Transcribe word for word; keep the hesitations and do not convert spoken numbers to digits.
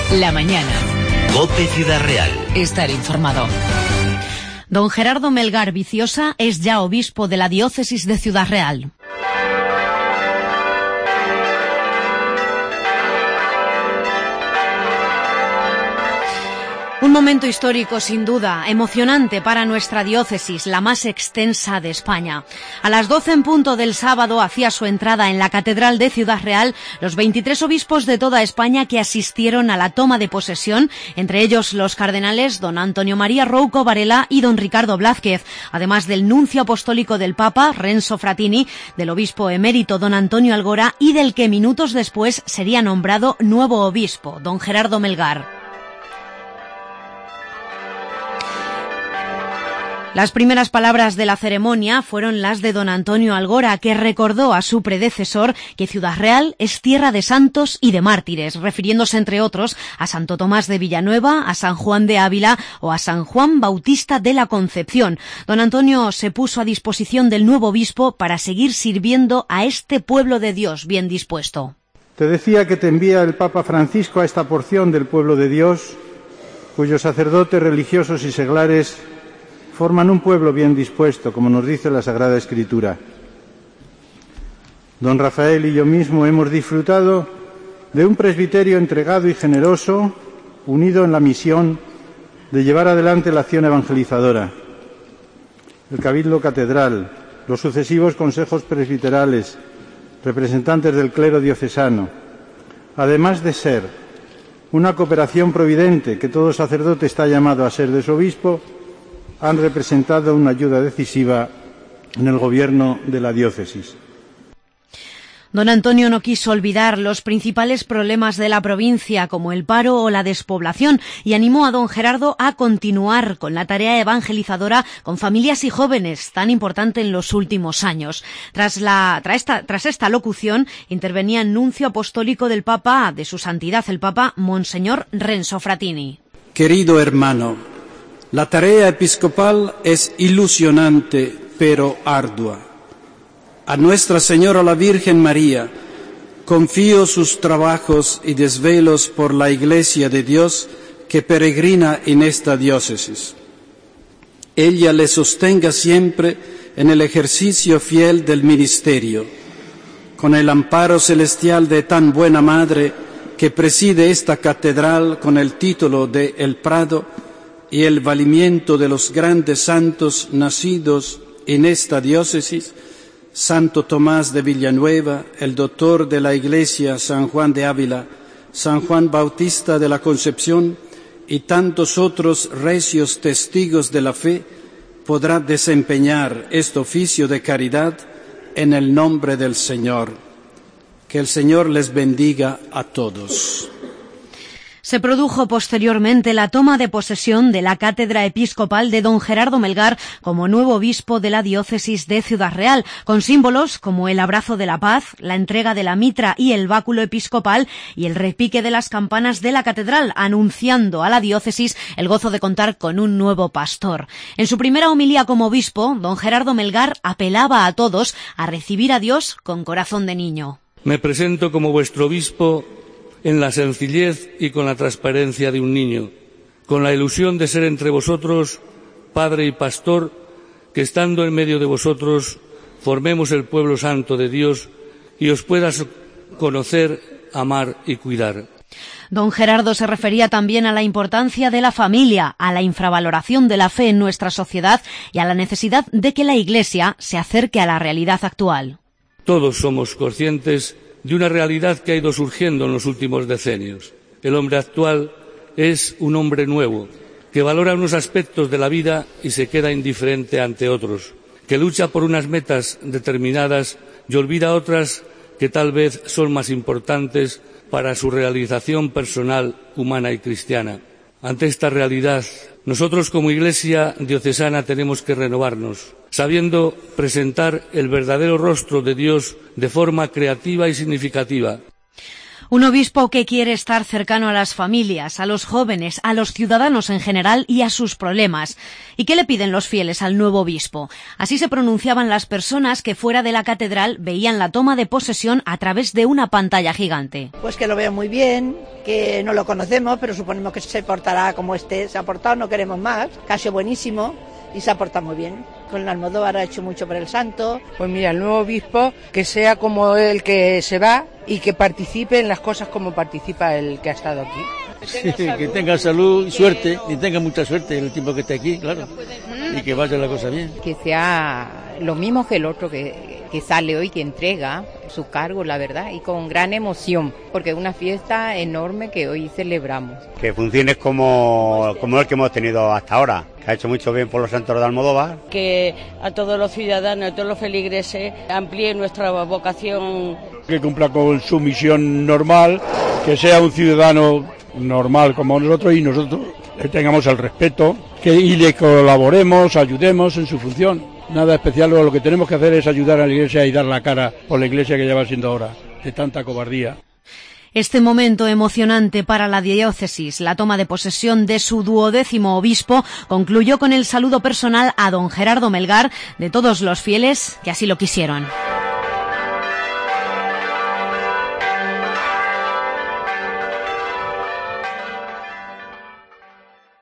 La mañana. COPE Ciudad Real. Estar informado. Don Gerardo Melgar Viciosa es ya obispo de la diócesis de Ciudad Real. Un momento histórico, sin duda, emocionante para nuestra diócesis, la más extensa de España. A las doce en punto del sábado hacía su entrada en la Catedral de Ciudad Real los veintitrés obispos de toda España que asistieron a la toma de posesión, entre ellos los cardenales don Antonio María Rouco Varela y don Ricardo Blázquez, además del nuncio apostólico del Papa, Renzo Fratini, del obispo emérito don Antonio Algora y del que minutos después sería nombrado nuevo obispo, don Gerardo Melgar. Las primeras palabras de la ceremonia fueron las de don Antonio Algora, que recordó a su predecesor que Ciudad Real es tierra de santos y de mártires, refiriéndose entre otros a Santo Tomás de Villanueva, a San Juan de Ávila o a San Juan Bautista de la Concepción. Don Antonio se puso a disposición del nuevo obispo para seguir sirviendo a este pueblo de Dios bien dispuesto. Te decía que te envía el Papa Francisco a esta porción del pueblo de Dios, cuyos sacerdotes, religiosos y seglares forman un pueblo bien dispuesto, como nos dice la Sagrada Escritura. Don Rafael y yo mismo hemos disfrutado de un presbiterio entregado y generoso, unido en la misión de llevar adelante la acción evangelizadora. El Cabildo Catedral, los sucesivos consejos presbiterales, representantes del clero diocesano, además de ser una cooperación providente que todo sacerdote está llamado a ser de su obispo, han representado una ayuda decisiva en el gobierno de la diócesis. Don Antonio no quiso olvidar los principales problemas de la provincia, como el paro o la despoblación, y animó a don Gerardo a continuar con la tarea evangelizadora con familias y jóvenes, tan importante en los últimos años. Tras, la, tras, esta, tras esta locución, intervenía el nuncio apostólico del Papa, de su santidad el Papa, Monseñor Renzo Fratini. Querido hermano, la tarea episcopal es ilusionante, pero ardua. A Nuestra Señora la Virgen María confío sus trabajos y desvelos por la Iglesia de Dios que peregrina en esta diócesis. Ella le sostenga siempre en el ejercicio fiel del ministerio, con el amparo celestial de tan buena Madre que preside esta catedral con el título de El Prado, y el valimiento de los grandes santos nacidos en esta diócesis, Santo Tomás de Villanueva, el doctor de la Iglesia San Juan de Ávila, San Juan Bautista de la Concepción y tantos otros recios testigos de la fe, podrá desempeñar este oficio de caridad en el nombre del Señor. Que el Señor les bendiga a todos. Se produjo posteriormente la toma de posesión de la cátedra episcopal de don Gerardo Melgar como nuevo obispo de la diócesis de Ciudad Real, con símbolos como el abrazo de la paz, la entrega de la mitra y el báculo episcopal y el repique de las campanas de la catedral, anunciando a la diócesis el gozo de contar con un nuevo pastor. En su primera homilía como obispo, don Gerardo Melgar apelaba a todos a recibir a Dios con corazón de niño. Me presento como vuestro obispo en la sencillez y con la transparencia de un niño, con la ilusión de ser entre vosotros padre y pastor, que estando en medio de vosotros formemos el pueblo santo de Dios y os puedas conocer, amar y cuidar. Don Gerardo se refería también a la importancia de la familia, a la infravaloración de la fe en nuestra sociedad y a la necesidad de que la Iglesia se acerque a la realidad actual. Todos somos conscientes de una realidad que ha ido surgiendo en los últimos decenios. El hombre actual es un hombre nuevo, que valora unos aspectos de la vida y se queda indiferente ante otros, que lucha por unas metas determinadas y olvida otras que tal vez son más importantes para su realización personal, humana y cristiana. Ante esta realidad, nosotros como Iglesia diocesana tenemos que renovarnos, sabiendo presentar el verdadero rostro de Dios de forma creativa y significativa. Un obispo que quiere estar cercano a las familias, a los jóvenes, a los ciudadanos en general y a sus problemas. ¿Y qué le piden los fieles al nuevo obispo? Así se pronunciaban las personas que fuera de la catedral veían la toma de posesión a través de una pantalla gigante. Pues que lo veo muy bien, que no lo conocemos, pero suponemos que se portará como este se ha portado, no queremos más, que ha sido buenísimo y se ha portado muy bien. Con el Almodóvar ha hecho mucho por el santo. Pues mira, el nuevo obispo que sea como el que se va y que participe en las cosas como participa el que ha estado aquí. Sí, que tenga salud y suerte, y tenga mucha suerte en el tiempo que esté aquí, claro, y que vaya la cosa bien. Que sea lo mismo que el otro que, que sale hoy, que entrega su cargo, la verdad, y con gran emoción, porque es una fiesta enorme que hoy celebramos. Que funcione como, como el que hemos tenido hasta ahora, que ha hecho mucho bien por los santos de Almodóvar. Que a todos los ciudadanos, a todos los feligreses, amplíe nuestra vocación. Que cumpla con su misión normal, que sea un ciudadano normal como nosotros y nosotros le tengamos el respeto que, y le colaboremos, ayudemos en su función. Nada especial, lo que tenemos que hacer es ayudar a la Iglesia y dar la cara por la Iglesia que lleva siendo ahora, de tanta cobardía. Este momento emocionante para la diócesis, la toma de posesión de su duodécimo obispo, concluyó con el saludo personal a don Gerardo Melgar de todos los fieles que así lo quisieron.